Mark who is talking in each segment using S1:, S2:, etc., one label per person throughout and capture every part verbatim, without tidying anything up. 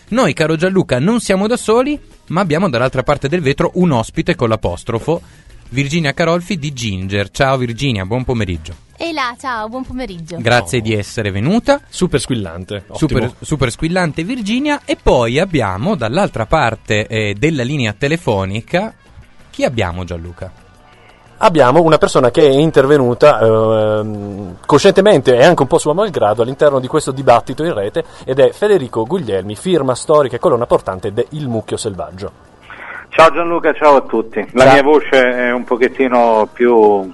S1: Noi, caro Gianluca, non siamo da soli, ma abbiamo dall'altra parte del vetro un ospite con l'apostrofo, Virginia Carolfi di Ginger. Ciao Virginia, buon pomeriggio.
S2: E là, ciao, buon pomeriggio.
S1: Grazie oh. di essere venuta.
S3: Super squillante.
S1: Super, super squillante Virginia. E poi abbiamo dall'altra parte eh, della linea telefonica, chi abbiamo, Gianluca?
S3: Abbiamo una persona che è intervenuta eh, coscientemente e anche un po' suo malgrado all'interno di questo dibattito in rete, ed è Federico Guglielmi, firma storica e colonna portante de Il Mucchio Selvaggio.
S4: Ciao Gianluca, ciao a tutti. La
S3: ciao.
S4: Mia voce è un pochettino più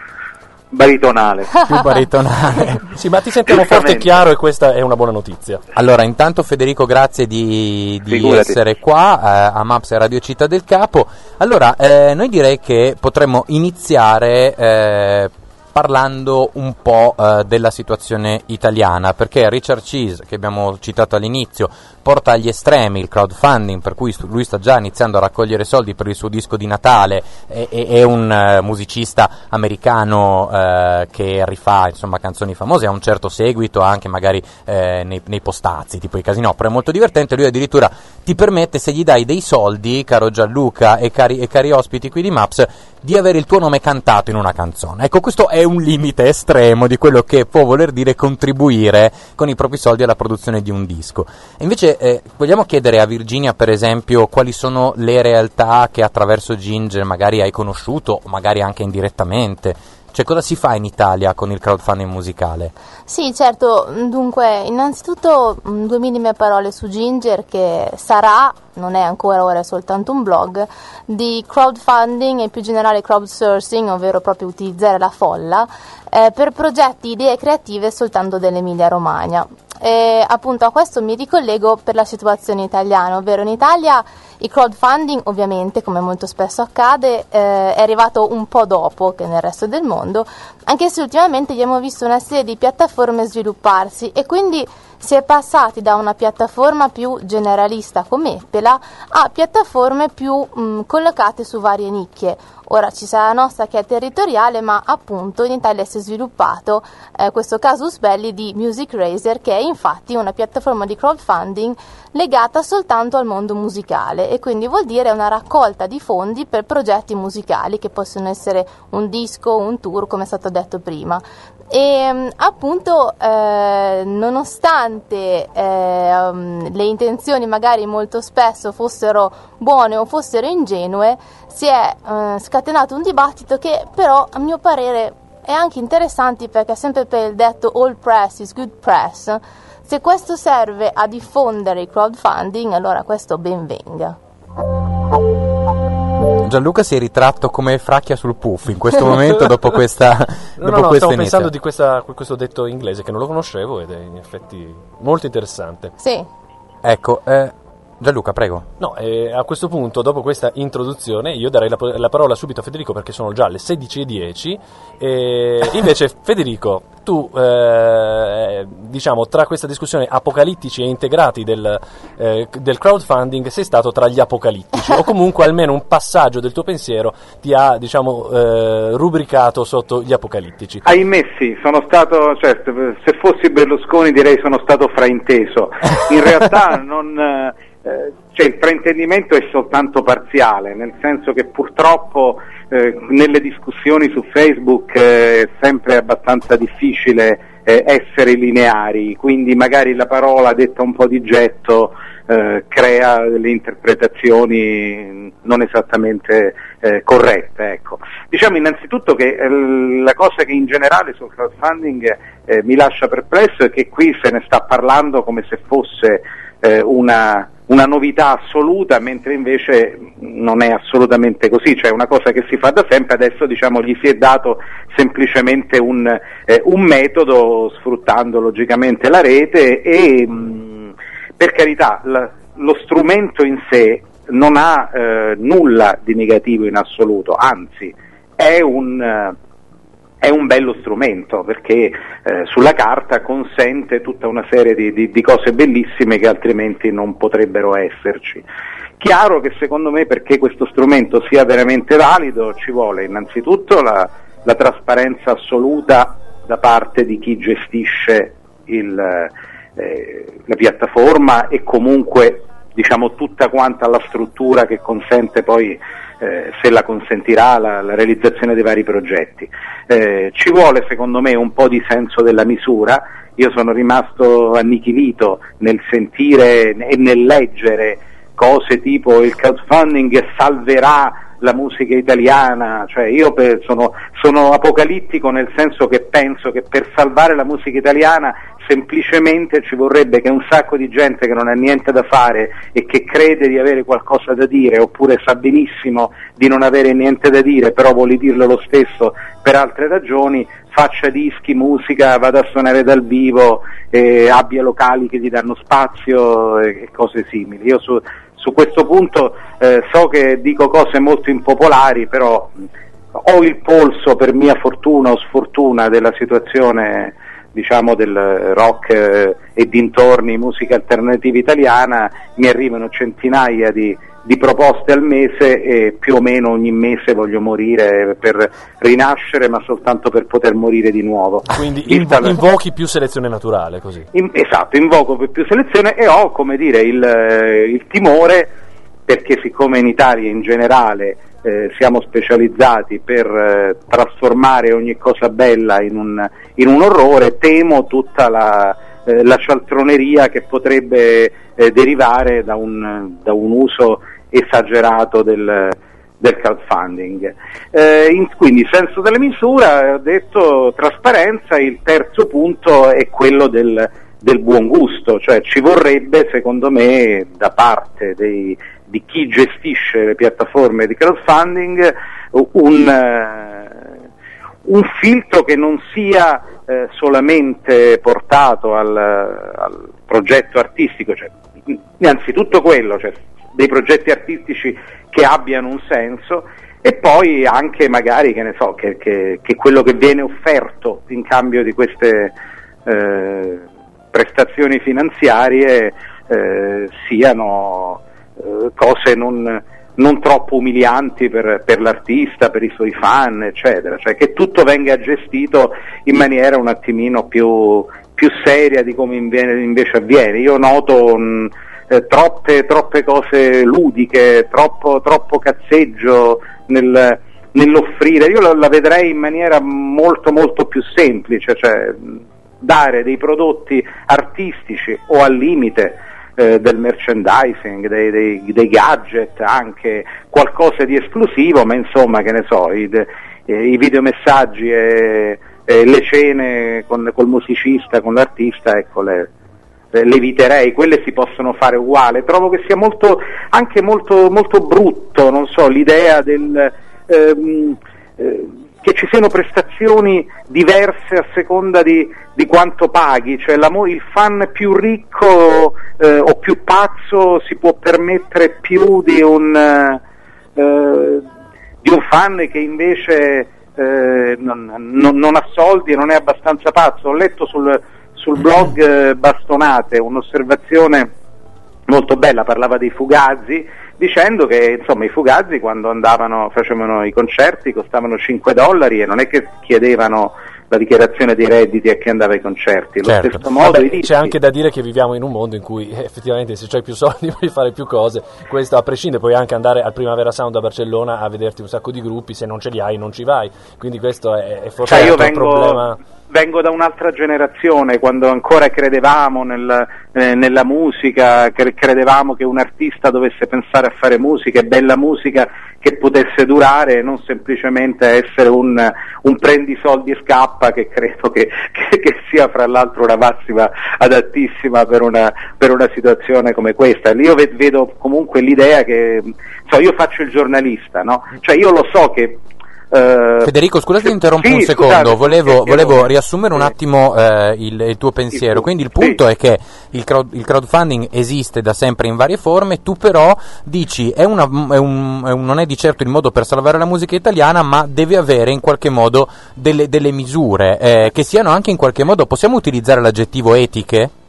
S4: baritonale.
S1: Più baritonale.
S3: Sì, ma ti sentiamo forte e chiaro, e questa è una buona notizia.
S1: Allora, intanto Federico, grazie di, di essere qua eh, a Maps e Radio Città del Capo. Allora, eh, noi direi che potremmo iniziare eh, parlando un po' eh, della situazione italiana, perché Richard Cheese, che abbiamo citato all'inizio, porta agli estremi il crowdfunding, per cui lui sta già iniziando a raccogliere soldi per il suo disco di Natale. È, è, è un uh, musicista americano uh, che rifà, insomma, canzoni famose, ha un certo seguito anche magari eh, nei, nei postazzi, tipo i Casinopera, è molto divertente. Lui addirittura ti permette, se gli dai dei soldi, caro Gianluca e cari, e cari ospiti qui di Maps, di avere il tuo nome cantato in una canzone. Ecco, questo è un limite estremo di quello che può voler dire contribuire con i propri soldi alla produzione di un disco. E invece eh, vogliamo chiedere a Virginia, per esempio, quali sono le realtà che attraverso Ginger magari hai conosciuto, o magari anche indirettamente. Cioè, cosa si fa in Italia con il crowdfunding musicale?
S2: Sì, certo. Dunque, innanzitutto due minime parole su Ginger, che sarà, non è ancora, ora è soltanto un blog, di crowdfunding e più generale crowdsourcing, ovvero proprio utilizzare la folla eh, per progetti, idee creative soltanto dell'Emilia Romagna. E appunto a questo mi ricollego per la situazione italiana, ovvero in Italia il crowdfunding, ovviamente, come molto spesso accade, eh, è arrivato un po' dopo che nel resto del mondo, anche se ultimamente abbiamo visto una serie di piattaforme svilupparsi, e quindi si è passati da una piattaforma più generalista come Epela a piattaforme più mh, collocate su varie nicchie. Ora ci sarà la nostra che è territoriale, ma appunto in Italia si è sviluppato eh, questo casus belli di Music Raiser, che è infatti una piattaforma di crowdfunding legata soltanto al mondo musicale, e quindi vuol dire una raccolta di fondi per progetti musicali che possono essere un disco, un tour, come è stato detto prima. E appunto eh, nonostante eh, um, le intenzioni magari molto spesso fossero buone o fossero ingenue, si è eh, scatenato un dibattito che però, a mio parere, è anche interessante, perché sempre per il detto all press is good press, se questo serve a diffondere il crowdfunding, allora questo ben venga.
S1: Gianluca si è ritratto come fracchia sul puff in questo momento dopo questa
S3: no,
S1: dopo
S3: no, no,
S1: questa
S3: stavo
S1: inizio.
S3: pensando di questa, questo detto inglese che non lo conoscevo, ed è in effetti molto interessante.
S2: Sì.
S1: Ecco, eh, Gianluca, prego.
S3: No, eh, a questo punto, dopo questa introduzione, io darei la, la parola subito a Federico, perché sono già le sedici e dieci. E invece, Federico, tu, eh, diciamo, tra questa discussione apocalittici e integrati del, eh, del crowdfunding, sei stato tra gli apocalittici, o comunque almeno un passaggio del tuo pensiero ti ha, diciamo, eh, rubricato sotto gli apocalittici.
S4: Ahimè sì, sono stato, cioè, se fossi Berlusconi direi sono stato frainteso. In realtà non... Eh, cioè il fraintendimento è soltanto parziale, nel senso che purtroppo eh, nelle discussioni su Facebook eh, è sempre abbastanza difficile eh, essere lineari, quindi magari la parola detta un po' di getto eh, crea delle interpretazioni non esattamente eh, corrette. Ecco. Diciamo innanzitutto che eh, la cosa che in generale sul crowdfunding eh, mi lascia perplesso è che qui se ne sta parlando come se fosse eh, una una novità assoluta, mentre invece non è assolutamente così, cioè una cosa che si fa da sempre. Adesso, diciamo, gli si è dato semplicemente un, eh, un metodo, sfruttando logicamente la rete, e mh, per carità l- lo strumento in sé non ha eh, nulla di negativo in assoluto, anzi è un... Uh, È un bello strumento, perché eh, sulla carta consente tutta una serie di, di, di cose bellissime che altrimenti non potrebbero esserci. Chiaro che secondo me, perché questo strumento sia veramente valido, ci vuole innanzitutto la, la trasparenza assoluta da parte di chi gestisce il, eh, la piattaforma e comunque diciamo tutta quanta la struttura che consente poi, eh, se la consentirà, la, la realizzazione dei vari progetti. Eh, ci vuole secondo me un po' di senso della misura. Io sono rimasto annichilito nel sentire e nel leggere cose tipo il crowdfunding salverà la musica italiana, cioè io per, sono, sono apocalittico nel senso che penso che per salvare la musica italiana semplicemente ci vorrebbe che un sacco di gente che non ha niente da fare e che crede di avere qualcosa da dire, oppure sa benissimo di non avere niente da dire però vuole dirlo lo stesso per altre ragioni, faccia dischi, musica, vada a suonare dal vivo, eh, abbia locali che gli danno spazio e, e cose simili. Io su, su questo punto eh, so che dico cose molto impopolari, però ho il polso, per mia fortuna o sfortuna, della situazione diciamo del rock eh, e dintorni, musica alternativa italiana. Mi arrivano centinaia di, di proposte al mese e più o meno ogni mese voglio morire per rinascere, ma soltanto per poter morire di nuovo.
S3: Quindi inv- invochi più selezione naturale, così.
S4: In, esatto, invoco più selezione e ho, come dire, il, il timore, perché siccome in Italia in generale Eh, siamo specializzati per eh, trasformare ogni cosa bella in un, in un orrore, temo tutta la, eh, la cialtroneria che potrebbe eh, derivare da un, da un uso esagerato del, del crowdfunding. Eh, in, quindi senso della misura, ho detto trasparenza. Il terzo punto è quello del, del buon gusto, cioè ci vorrebbe secondo me da parte dei di chi gestisce le piattaforme di crowdfunding un, uh, un filtro che non sia uh, solamente portato al, al progetto artistico, cioè innanzitutto quello, cioè dei progetti artistici che abbiano un senso, e poi anche magari che ne so che, che, che quello che viene offerto in cambio di queste uh, prestazioni finanziarie uh, siano cose non, non troppo umilianti per, per l'artista, per i suoi fan, eccetera, cioè che tutto venga gestito in maniera un attimino più, più seria di come invece avviene. Io noto mh, eh, troppe, troppe cose ludiche, troppo, troppo cazzeggio nel, nell'offrire. Io la, la vedrei in maniera molto molto più semplice, cioè dare dei prodotti artistici o al limite del merchandising, dei, dei, dei gadget, anche qualcosa di esclusivo, ma insomma, che ne so, i, i videomessaggi e, e le cene con, col musicista, con l'artista, ecco, le, le eviterei. Quelle si possono fare uguale. Trovo che sia molto, anche molto, molto brutto, non so, l'idea del ehm, eh, che ci siano prestazioni diverse a seconda di, di quanto paghi, cioè il fan più ricco eh, o più pazzo si può permettere più di un, eh, di un fan che invece eh, non, non, non ha soldi e non è abbastanza pazzo. Ho letto sul, sul blog eh, Bastonate un'osservazione molto bella, parlava dei Fugazi, dicendo che insomma i Fugazi quando andavano, facevano i concerti costavano cinque dollari e non è che chiedevano la dichiarazione dei redditi a chi andava ai concerti. Allo
S3: certo.
S4: stesso modo
S3: Vabbè,
S4: i
S3: c'è anche da dire che viviamo in un mondo in cui eh, effettivamente se c'hai più soldi puoi fare più cose, questo a prescindere. Puoi anche andare al Primavera Sound a Barcellona a vederti un sacco di gruppi, se non ce li hai non ci vai, quindi questo è, è forse
S4: cioè, io
S3: un
S4: vengo...
S3: problema.
S4: Vengo da un'altra generazione, quando ancora credevamo nel, eh, nella musica, che credevamo che un artista dovesse pensare a fare musica e bella musica che potesse durare, non semplicemente essere un, un prendi soldi e scappa, che credo che, che, che sia fra l'altro una massima adattissima per una, per una situazione come questa. Io vedo comunque l'idea che, so, io faccio il giornalista, no? Cioè io lo so che
S1: Uh, Federico, scusate ti interrompo
S4: sì,
S1: un secondo,
S4: scusate,
S1: volevo, volevo riassumere
S4: sì.
S1: un attimo uh, il, il tuo pensiero. Quindi il punto sì. è che il, crowd, il crowdfunding esiste da sempre in varie forme, tu però dici è una, è un, è un, non è di certo il modo per salvare la musica italiana, ma deve avere in qualche modo delle, delle misure eh, che siano anche in qualche modo, possiamo utilizzare l'aggettivo etiche?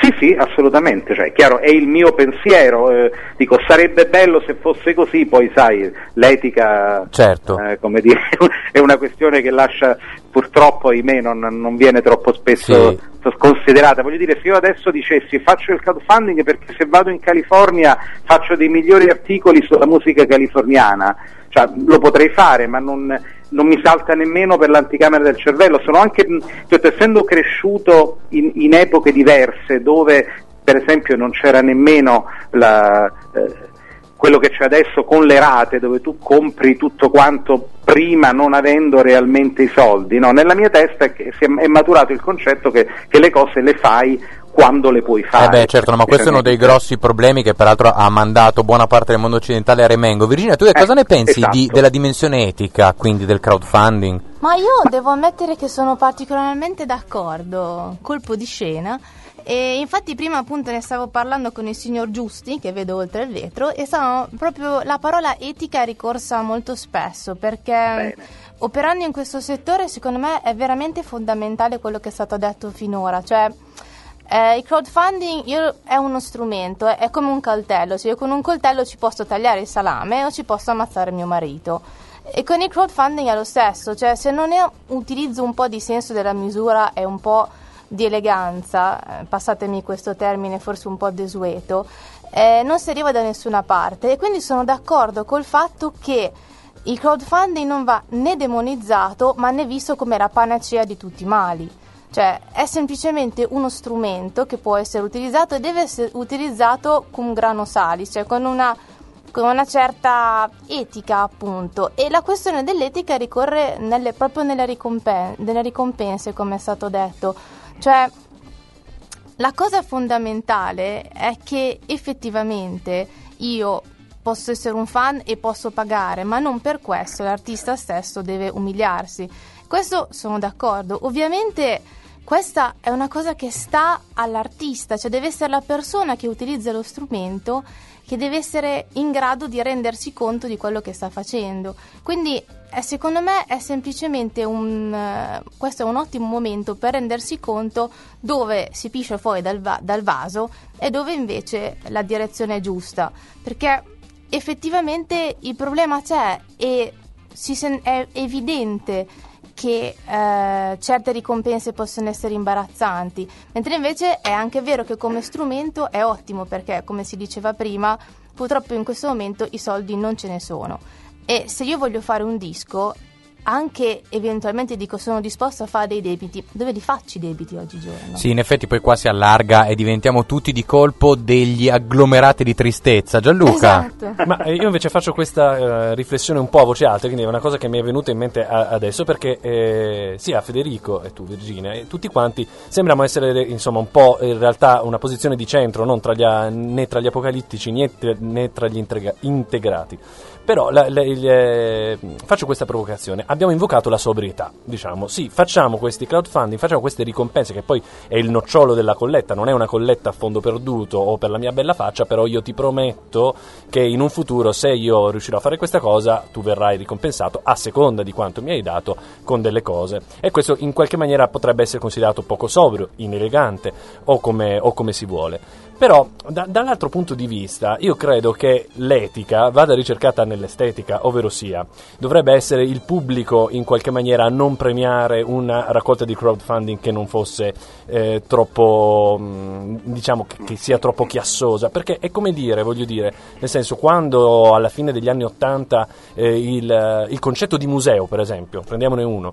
S4: Sì, sì, assolutamente, cioè, chiaro, è il mio pensiero, eh, dico, sarebbe bello se fosse così, poi sai, l'etica,
S1: certo.
S4: eh, come dire, è una questione che lascia, purtroppo, ahimè, non, non viene troppo spesso
S1: sì.
S4: considerata. Voglio dire, se io adesso dicessi faccio il crowdfunding perché se vado in California faccio dei migliori articoli sulla musica californiana, cioè, lo potrei fare, ma non, non mi salta nemmeno per l'anticamera del cervello. Sono anche, cioè, essendo cresciuto in, in epoche diverse dove per esempio non c'era nemmeno la, eh, quello che c'è adesso con le rate, dove tu compri tutto quanto prima non avendo realmente i soldi, no? Nella mia testa è, che si è, è maturato il concetto che, che le cose le fai quando le puoi fare.
S1: Eh beh, certo, no, ma questo è uno dei grossi problemi che peraltro ha mandato buona parte del mondo occidentale a remengo. Virginia, tu che cosa eh, ne pensi
S4: esatto.
S1: di, della dimensione etica, quindi del crowdfunding?
S2: Ma io devo ammettere che sono particolarmente d'accordo, colpo di scena. E infatti prima appunto ne stavo parlando con il signor Giusti, che vedo oltre il vetro, e stavo proprio, la parola etica è ricorsa molto spesso, perché Bene. operando in questo settore secondo me è veramente fondamentale quello che è stato detto finora, cioè eh, il crowdfunding io, è uno strumento, è, è come un coltello, cioè io con un coltello ci posso tagliare il salame o ci posso ammazzare mio marito. E con il crowdfunding è lo stesso, cioè se non ne utilizzo un po' di senso della misura e un po' di eleganza, eh, passatemi questo termine forse un po' desueto, eh, non si arriva da nessuna parte. E quindi sono d'accordo col fatto che il crowdfunding non va né demonizzato ma né visto come la panacea di tutti i mali, cioè è semplicemente uno strumento che può essere utilizzato e deve essere utilizzato con grano salis, cioè con una con una certa etica, appunto. E la questione dell'etica ricorre nelle, proprio nelle, ricompen- nelle ricompense, come è stato detto. Cioè, la cosa fondamentale è che effettivamente io posso essere un fan e posso pagare, ma non per questo l'artista stesso deve umiliarsi. Questo sono d'accordo. Ovviamente questa è una cosa che sta all'artista, cioè deve essere la persona che utilizza lo strumento che deve essere in grado di rendersi conto di quello che sta facendo. Quindi eh, secondo me è semplicemente un uh, questo è un ottimo momento per rendersi conto dove si piscia fuori dal, va- dal vaso e dove invece la direzione è giusta, perché effettivamente il problema c'è e si sen- è evidente che eh, certe ricompense possono essere imbarazzanti, mentre invece è anche vero che come strumento è ottimo, perché come si diceva prima purtroppo in questo momento i soldi non ce ne sono, e se io voglio fare un disco, anche eventualmente dico sono disposto a fare dei debiti, dove li faccio i debiti oggigiorno?
S1: Sì, in effetti poi qua si allarga e diventiamo tutti di colpo degli agglomerati di tristezza. Gianluca?
S2: Esatto.
S3: Ma io invece faccio questa uh, riflessione un po' a voce alta, quindi è una cosa che mi è venuta in mente a- adesso, perché eh, sia Federico e tu Virginia e tutti quanti sembriamo essere insomma un po' in realtà una posizione di centro, non tra gli a- né tra gli apocalittici né, né tra gli integra- integrati. Però la, la, il, eh, faccio questa provocazione. Abbiamo invocato la sobrietà, diciamo, sì, facciamo questi crowdfunding, facciamo queste ricompense, che poi è il nocciolo della colletta, non è una colletta a fondo perduto o per la mia bella faccia, però io ti prometto che in un futuro, se io riuscirò a fare questa cosa, tu verrai ricompensato a seconda di quanto mi hai dato con delle cose. E questo in qualche maniera potrebbe essere considerato poco sobrio, inelegante o come, o come si vuole. Però da, dall'altro punto di vista io credo che l'etica vada ricercata nell'estetica, ovvero sia dovrebbe essere il pubblico in qualche maniera a non premiare una raccolta di crowdfunding che non fosse eh, troppo mh, diciamo che, che sia troppo chiassosa, perché è come dire, voglio dire, nel senso, quando alla fine degli anni ottanta eh, il, il concetto di museo, per esempio, prendiamone uno,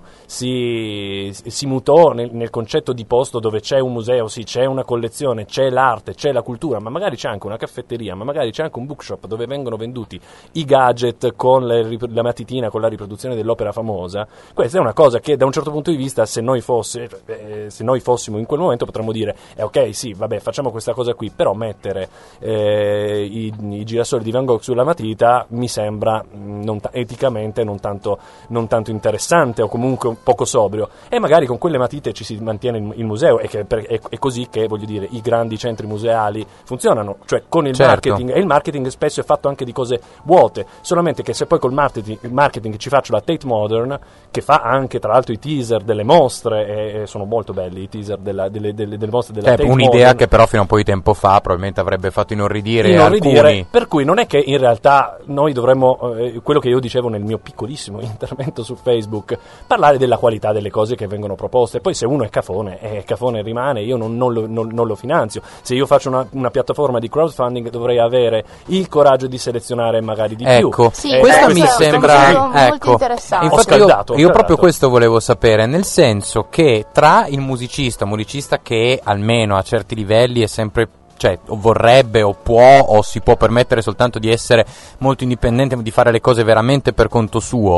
S3: si, si mutò nel, nel concetto di posto dove c'è un museo, sì, c'è una collezione, c'è l'arte, c'è la cultura, ma magari c'è anche una caffetteria, ma magari c'è anche un bookshop dove vengono venduti i gadget con le, la matitina, con la riproduzione dell'opera famosa. Questa è una cosa che da un certo punto di vista, se noi, fosse, eh, se noi fossimo in quel momento, potremmo dire eh, ok, sì, vabbè, facciamo questa cosa qui, però mettere eh, i, i girasoli di Van Gogh sulla matita mi sembra non ta- eticamente non tanto, non tanto interessante, o comunque poco sobrio, e magari con quelle matite ci si mantiene il, il museo, e che per, è, è così che, voglio dire, i grandi centri museali reali funzionano, cioè con il
S1: certo.
S3: marketing, e il marketing spesso è fatto anche di cose vuote, solamente che se poi col marketing, il marketing ci faccio la Tate Modern, che fa anche tra l'altro i teaser delle mostre, e, e sono molto belli i teaser della, delle, delle, delle mostre della
S1: eh,
S3: Tate
S1: un'idea
S3: Modern,
S1: che però fino a un po' di tempo fa probabilmente avrebbe fatto inorridire,
S3: inorridire
S1: alcuni.
S3: Per cui non è che in realtà noi dovremmo, eh, quello che io dicevo nel mio piccolissimo intervento su Facebook, parlare della qualità delle cose che vengono proposte. Poi se uno è cafone, è cafone rimane, io non, non, lo, non, non lo finanzio. Se io faccio una, una piattaforma di crowdfunding dovrei avere il coraggio di selezionare magari di
S1: ecco.
S3: più.
S2: Sì,
S3: eh,
S1: questa
S3: eh,
S1: mi
S3: questo-
S1: sembra
S2: molto
S1: ecco.
S2: interessante.
S1: Infatti
S3: Ho
S1: io,
S3: scaldato, ho
S1: io proprio
S3: scaldato.
S1: questo volevo sapere, nel senso che tra il musicista, musicista che almeno a certi livelli è sempre, cioè o vorrebbe o può o si può permettere soltanto di essere molto indipendente, di fare le cose veramente per conto suo,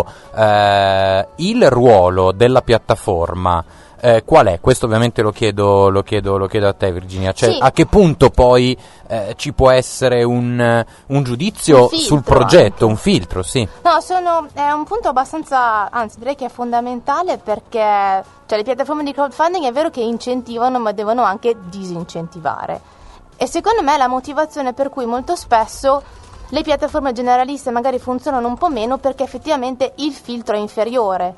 S1: eh, il ruolo della piattaforma eh, qual è? Questo ovviamente lo chiedo, lo chiedo, lo chiedo a te, Virginia, cioè
S2: Sì.
S1: a che punto poi eh, ci può essere un, un giudizio
S2: Un filtro
S1: sul progetto,
S2: anche.
S1: un filtro, sì.
S2: No, sono, è un punto abbastanza, anzi direi che è fondamentale, perché cioè, le piattaforme di crowdfunding è vero che incentivano, ma devono anche disincentivare. E secondo me la motivazione per cui molto spesso le piattaforme generaliste magari funzionano un po' meno, perché effettivamente il filtro è inferiore.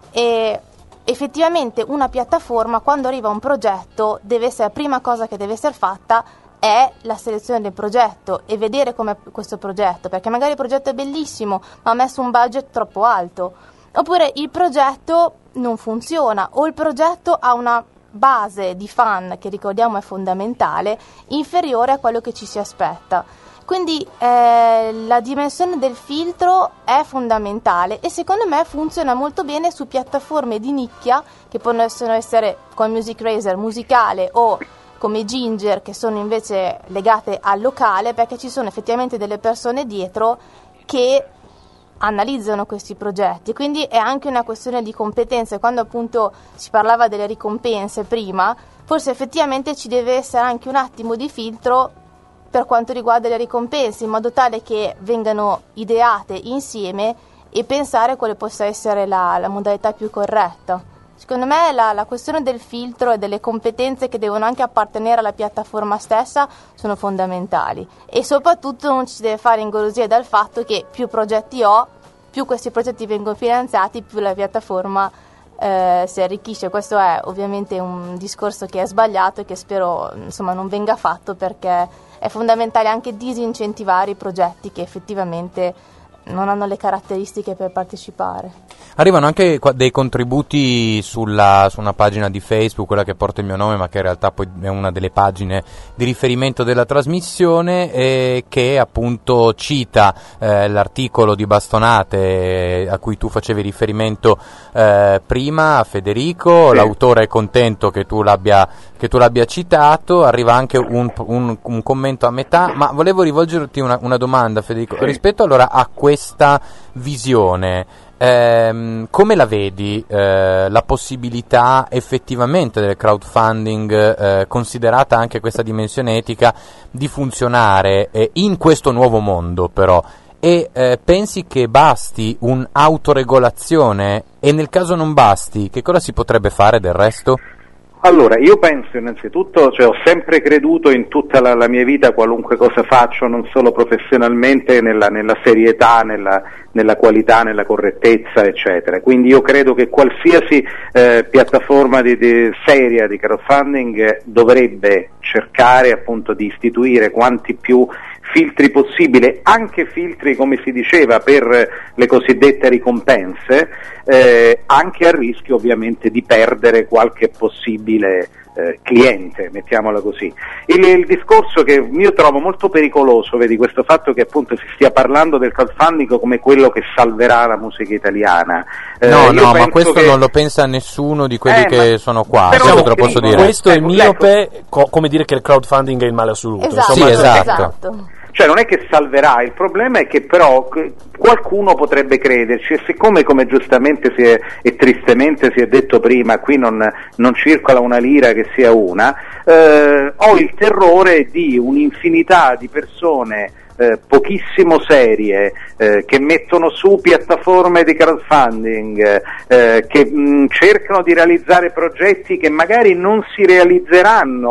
S2: E effettivamente una piattaforma, quando arriva un progetto, deve essere la prima cosa che deve essere fatta è la selezione del progetto e vedere com'è questo progetto, perché magari il progetto è bellissimo ma ha messo un budget troppo alto, oppure il progetto non funziona, o il progetto ha una base di fan, che ricordiamo è fondamentale, inferiore a quello che ci si aspetta. Quindi eh, la dimensione del filtro è fondamentale e secondo me funziona molto bene su piattaforme di nicchia, che possono essere come Music Razer musicale o come Ginger, che sono invece legate al locale, perché ci sono effettivamente delle persone dietro che analizzano questi progetti. Quindi è anche una questione di competenze. Quando appunto si parlava delle ricompense prima, forse effettivamente ci deve essere anche un attimo di filtro per quanto riguarda le ricompense, in modo tale che vengano ideate insieme e pensare quale possa essere la, la modalità più corretta. Secondo me la, la questione del filtro e delle competenze che devono anche appartenere alla piattaforma stessa sono fondamentali, e soprattutto non ci si deve fare ingolosire dal fatto che più progetti ho, più questi progetti vengono finanziati, più la piattaforma eh, si arricchisce. Questo è ovviamente un discorso che è sbagliato e che spero insomma non venga fatto, perché è fondamentale anche disincentivare i progetti che effettivamente non hanno le caratteristiche per partecipare.
S1: Arrivano anche qua dei contributi sulla, su una pagina di Facebook, quella che porta il mio nome, ma che in realtà poi è una delle pagine di riferimento della trasmissione, e che appunto cita eh, l'articolo di Bastonate eh, a cui tu facevi riferimento eh, prima, Federico.
S4: Sì.
S1: L'autore è contento che tu l'abbia, che tu l'abbia citato. Arriva anche un, un, un commento a metà, ma volevo rivolgerti una, una domanda, Federico,
S4: Sì.
S1: rispetto allora a questa visione. Ehm, come la vedi eh, la possibilità effettivamente del crowdfunding, eh, considerata anche questa dimensione etica, di funzionare eh, in questo nuovo mondo però? E eh, pensi che basti un'autoregolazione? E nel caso non basti, che cosa si potrebbe fare del resto?
S4: Allora, io penso innanzitutto, cioè ho sempre creduto in tutta la, la mia vita, qualunque cosa faccio, non solo professionalmente, nella, nella serietà, nella, nella qualità, nella correttezza, eccetera. Quindi io credo che qualsiasi eh, piattaforma di, di seria di crowdfunding eh, dovrebbe cercare appunto di istituire quanti più filtri possibile, anche filtri, come si diceva, per le cosiddette ricompense, eh, anche a rischio ovviamente di perdere qualche possibile eh, cliente, mettiamola così. Il, il discorso che io trovo molto pericoloso, vedi, questo fatto che appunto si stia parlando del crowdfunding come quello che salverà la musica italiana. Eh,
S1: no, no, ma
S4: penso
S1: questo
S4: che...
S1: non lo pensa nessuno di quelli
S4: Eh,
S1: che
S4: ma-
S1: sono qua,
S4: però
S1: questo te lo
S4: scrivo-
S1: posso dire.
S3: Questo è
S4: Ecco,
S3: miope, co- come dire che il crowdfunding è il male assoluto.
S2: Esatto,
S1: Sì, esatto.
S4: Cioè non è che salverà, il problema è che però c- qualcuno potrebbe crederci, e siccome, come giustamente si è, e tristemente si è detto prima, qui non, non circola una lira che sia una, eh, ho il terrore di un'infinità di persone eh, pochissimo serie eh, che mettono su piattaforme di crowdfunding, eh, che mh, cercano di realizzare progetti che magari non si realizzeranno,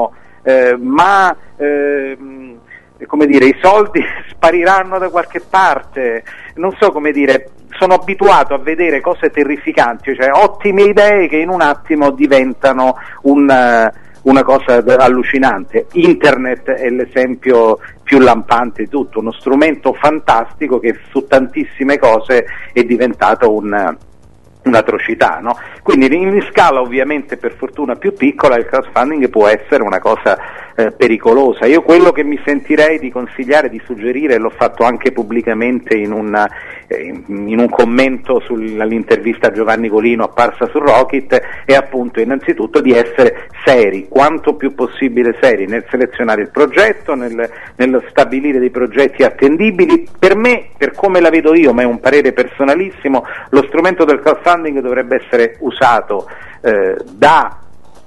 S4: eh, ma eh, come dire, i soldi spariranno da qualche parte, non so come dire, sono abituato a vedere cose terrificanti, cioè ottime idee che in un attimo diventano un, una cosa allucinante. Internet è l'esempio più lampante di tutto, uno strumento fantastico che su tantissime cose è diventato un un'atrocità, no? Quindi in scala ovviamente per fortuna più piccola il crowdfunding può essere una cosa eh, pericolosa. Io quello che mi sentirei di consigliare, di suggerire, l'ho fatto anche pubblicamente in, una, eh, in un commento sull'intervista a Giovanni Colino apparsa su Rocket, è appunto innanzitutto di essere seri, quanto più possibile seri nel selezionare il progetto, nel, nello stabilire dei progetti attendibili. Per me, per come la vedo io, ma è un parere personalissimo, lo strumento del crowdfunding dovrebbe essere usato eh, da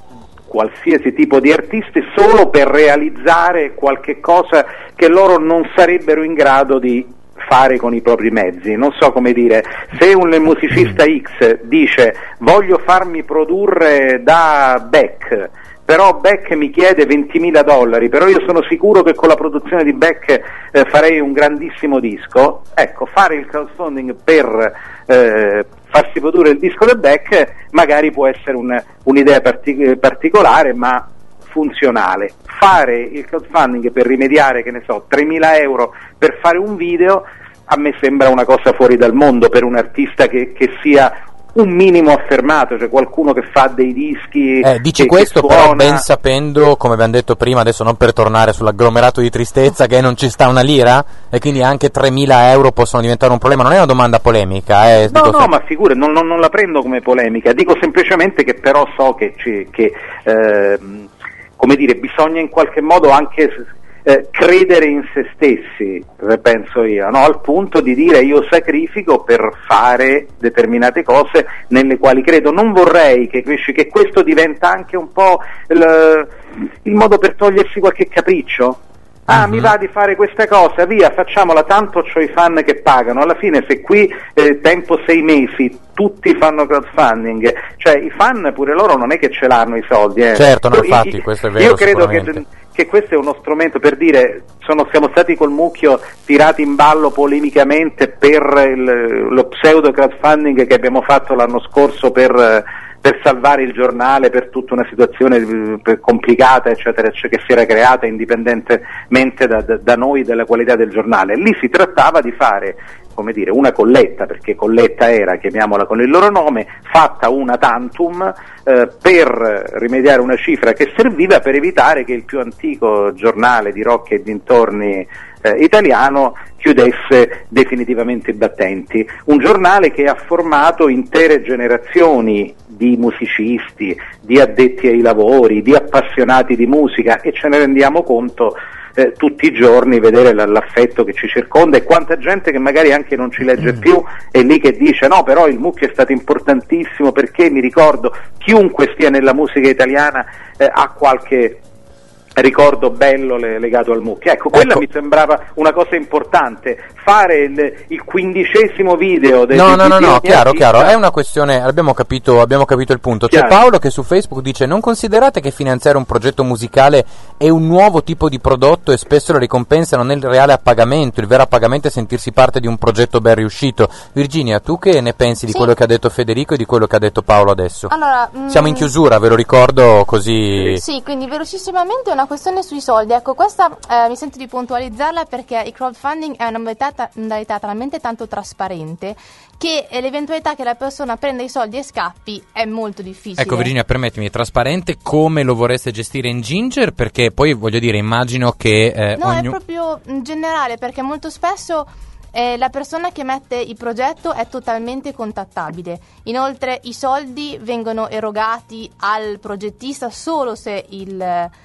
S4: qualsiasi tipo di artisti solo per realizzare qualche cosa che loro non sarebbero in grado di fare con i propri mezzi. Non so come dire, se un musicista X dice voglio farmi produrre da Beck, però Beck mi chiede ventimila dollari, però io sono sicuro che con la produzione di Beck eh, farei un grandissimo disco, ecco, fare il crowdfunding per eh, farsi produrre il disco del Beck magari può essere un, un'idea partic- particolare, ma funzionale. Fare il crowdfunding per rimediare, che ne so, tremila euro per fare un video, a me sembra una cosa fuori dal mondo per un artista che, che sia un minimo affermato, cioè qualcuno che fa dei dischi.
S1: Eh, dici
S4: che,
S1: questo
S4: che
S1: però
S4: suona...
S1: ben sapendo, come abbiamo detto prima, adesso non per tornare sull'agglomerato di tristezza, che non ci sta una lira e quindi anche tremila euro possono diventare un problema. Non è una domanda polemica, eh,
S4: no, no,
S1: se...
S4: ma figura, non, non, non la prendo come polemica, dico semplicemente che però so che, ci, che eh, come dire, bisogna in qualche modo anche Eh, credere in se stessi, penso io, no? Al punto di dire io sacrifico per fare determinate cose nelle quali credo. Non vorrei che, che questo diventa anche un po' il, il modo per togliersi qualche capriccio. Ah, mm-hmm. Mi va di fare questa cosa, via, facciamola, tanto c'ho i fan che pagano. Alla fine se qui eh, tempo sei mesi tutti fanno crowdfunding, cioè i fan pure loro non è che ce l'hanno i soldi, eh.
S1: Certo, no,
S4: io,
S1: infatti
S4: io,
S1: questo è vero.
S4: Io credo che, che questo è uno strumento per dire, sono, siamo stati col mucchio tirati in ballo polemicamente per il, lo pseudo crowdfunding che abbiamo fatto l'anno scorso per... per salvare il giornale, per tutta una situazione complicata eccetera, eccetera, che si era creata indipendentemente da, da, da noi, dalla qualità del giornale. Lì si trattava di fare, come dire, una colletta, perché colletta era, chiamiamola con il loro nome, fatta una tantum eh, per rimediare una cifra che serviva per evitare che il più antico giornale di Rocca e dintorni eh, italiano chiudesse definitivamente i battenti. Un giornale che ha formato intere generazioni di musicisti, di addetti ai lavori, di appassionati di musica, e ce ne rendiamo conto eh, tutti i giorni, vedere l- l'affetto che ci circonda e quanta gente che magari anche non ci legge più è lì che dice no, però il mucchio è stato importantissimo perché mi ricordo, chiunque stia nella musica italiana eh, ha qualche ricordo bello le, legato al mucchio. Ecco, quella ecco. Mi sembrava una cosa importante, fare il, il quindicesimo video del
S1: No, no, no, no, chiaro,
S4: artista.
S1: chiaro, è una questione, abbiamo capito, abbiamo capito il punto. C'è
S4: Chiaro.
S1: Paolo che su Facebook dice: non considerate che finanziare un progetto musicale è un nuovo tipo di prodotto e spesso le ricompense non è il reale appagamento, il vero appagamento è sentirsi parte di un progetto ben riuscito. Virginia, tu che ne pensi di
S2: sì.
S1: quello che ha detto Federico e di quello che ha detto Paolo adesso?
S2: Allora,
S1: siamo
S2: mh...
S1: in chiusura, ve lo ricordo, così.
S2: Sì, quindi velocissimamente una questione sui soldi. Ecco, questa eh, mi sento di puntualizzarla perché il crowdfunding è una modalità, ta- modalità talmente tanto trasparente che l'eventualità che la persona prenda i soldi e scappi è molto difficile.
S1: Ecco Virginia, permettimi, è trasparente come lo vorreste gestire in Ginger? Perché poi voglio dire, immagino che eh,
S2: No,
S1: ogni...
S2: è proprio in generale, perché molto spesso Eh, la persona che mette il progetto è totalmente contattabile. Inoltre i soldi vengono erogati al progettista solo se il,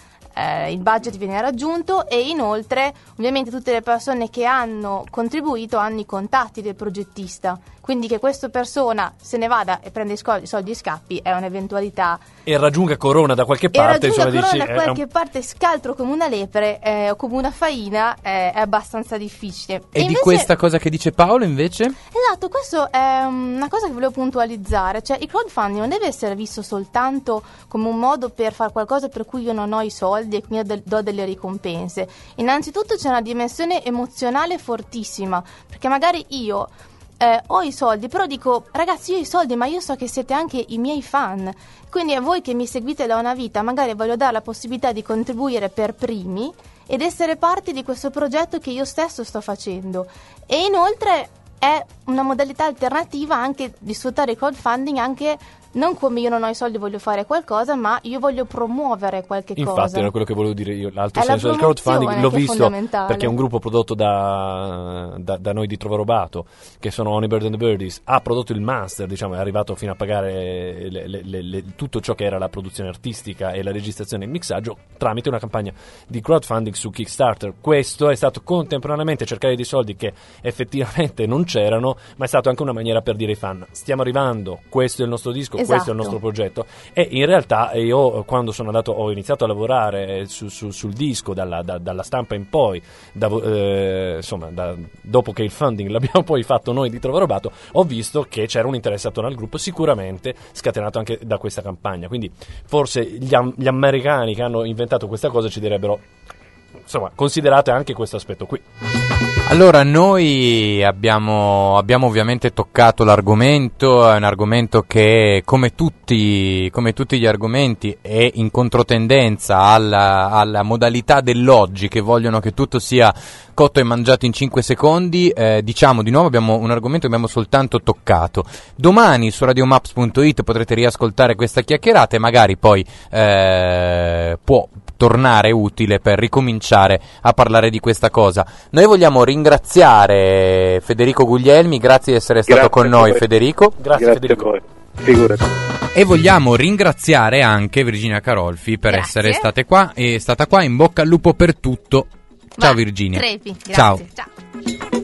S2: eh, il budget viene raggiunto, e inoltre ovviamente tutte le persone che hanno contribuito hanno i contatti del progettista, quindi che questa persona se ne vada e prende i soldi, soldi e scappi è un'eventualità.
S3: E raggiunga Corona da qualche parte,
S2: e raggiunga
S3: insomma,
S2: Corona
S3: dici,
S2: da qualche
S3: un...
S2: parte scaltro come una lepre eh, o come una faina, eh, è abbastanza difficile.
S1: E, e
S2: invece,
S1: di questa cosa che dice Paolo invece?
S2: Esatto, questo è una cosa che volevo puntualizzare, cioè il crowdfunding non deve essere visto soltanto come un modo per fare qualcosa per cui io non ho i soldi soldi e quindi do delle ricompense. Innanzitutto c'è una dimensione emozionale fortissima, perché magari io eh, ho i soldi, però dico ragazzi io ho i soldi ma io so che siete anche i miei fan, quindi a voi che mi seguite da una vita magari voglio dare la possibilità di contribuire per primi ed essere parte di questo progetto che io stesso sto facendo. E inoltre è una modalità alternativa anche di sfruttare il crowdfunding, anche non come io non ho i soldi voglio fare qualcosa, ma io voglio promuovere qualche
S3: Infatti,
S2: cosa.
S3: Infatti era quello che volevo dire io, l'altro
S2: è
S3: senso
S2: la
S3: del crowdfunding l'ho
S2: che
S3: visto
S2: è
S3: perché è un gruppo prodotto da, da, da noi di Trovarobato, che sono Honeybird and the Birdies, ha prodotto il master, diciamo, è arrivato fino a pagare le, le, le, le, tutto ciò che era la produzione artistica e la registrazione e il mixaggio tramite una campagna di crowdfunding su Kickstarter. Questo è stato contemporaneamente cercare dei soldi che effettivamente non c'erano, ma è stato anche una maniera per dire ai fan stiamo arrivando, questo è il nostro disco,
S2: esatto.
S3: questo è il nostro progetto. E in realtà io quando sono andato ho iniziato a lavorare su, su, sul disco dalla, da, dalla stampa in poi da, eh, insomma da, dopo che il funding l'abbiamo poi fatto noi di Trovarobato, ho visto che c'era un interesse attorno al gruppo, sicuramente scatenato anche da questa campagna, quindi forse gli, am- gli americani che hanno inventato questa cosa ci direbbero insomma considerate anche questo aspetto qui.
S1: Allora, noi abbiamo, abbiamo ovviamente toccato l'argomento, è un argomento che come tutti, come tutti gli argomenti è in controtendenza alla, alla modalità dell'oggi, che vogliono che tutto sia cotto e mangiato in cinque secondi. Eh, diciamo di nuovo, abbiamo un argomento che abbiamo soltanto toccato. Domani su radiomaps punto it potrete riascoltare questa chiacchierata e magari poi eh, può tornare utile per ricominciare a parlare di questa cosa. Noi vogliamo ringraziare Federico Guglielmi, grazie di essere stato
S4: grazie
S1: con noi Federico.
S3: Grazie,
S4: grazie
S3: Federico.
S4: a voi. Figurati.
S1: E vogliamo ringraziare anche Virginia Carolfi per
S2: Grazie.
S1: essere state qua e stata qua. In bocca al lupo per tutto. Ciao
S2: Va,
S1: Virginia.
S2: Trepi, grazie.
S1: Ciao.
S2: Ciao.